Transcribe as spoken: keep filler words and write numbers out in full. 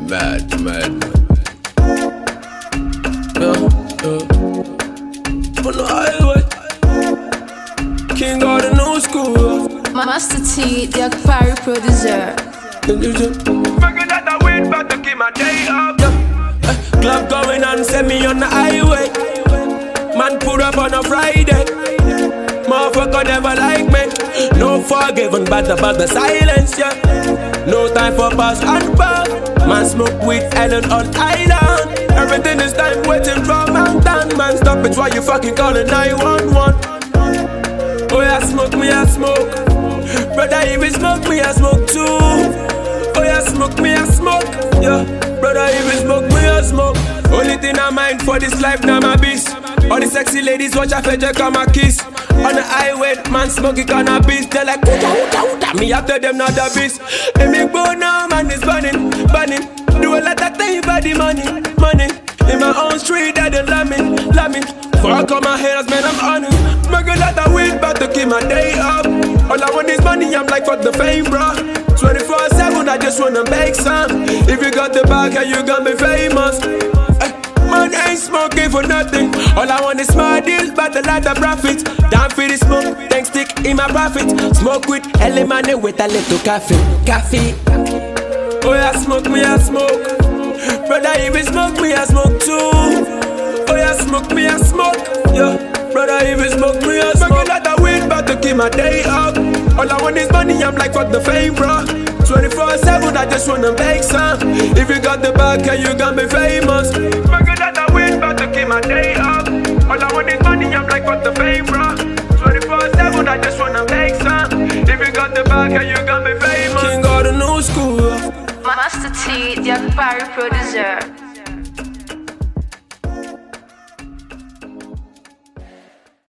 Mad, mad, mad. Yeah, yeah. On the highway, King of the new school. Master T, the Parry producer. Forget that I wait back to keep my day up. Yeah. Uh, club going on, send me on the highway. Man put up on a Friday. Motherfucker never like me. No forgiven, but about the silence, yeah. No time for pass and puff. Man smoke weed, island on island. Everything is time waiting for mountain. Man stop it while you fucking calling nine one one. Oh yeah, smoke me, I smoke. Brother, if you smoke me, I smoke too. Oh yeah, smoke me, I smoke. Yeah, brother, if you smoke me, I smoke. Only thing I mind for this life, now my beast. All the sexy ladies watch a fetch, come a kiss. On the highway, man smoking cannabis. They're like, ooda, ooda, ooda. Me after them, not the beast. And me go now, man is burning, burning. Do a lot of things for the money, money. In my own street, that they love me, love me. Fuck all my haters, man, I'm on it. Make a lot of weed, about to keep my day up. All I want is money, I'm like, fuck the fame, bro. twenty-four seven, I just wanna make some. If you got the bag, you gonna be famous. Man ain't smoking for nothing. All I want is smart deals, but a lot of profit. Down for the smoke, thanks stick in my profit. Smoke with early money with a little coffee. Coffee. Oh yeah, smoke me, I smoke. Brother, if you smoke me, I smoke too. Oh yeah, smoke me, I smoke. Yeah, brother, if you smoke me, I smoke. Smoke a lot of weed, but to keep my day up. All I want is money, I'm like, fuck the fame, bro. twenty-four seven, I just wanna make some. If you got the bag, you gonna be famous. Smoke a lot of weed, but to keep my day up. All I want is money, I'm like, fuck the fame, bro. twenty-four seven, I just wanna make some. If you got the bag, you gonna be famous. King of the new school. Master T, the Parry producer.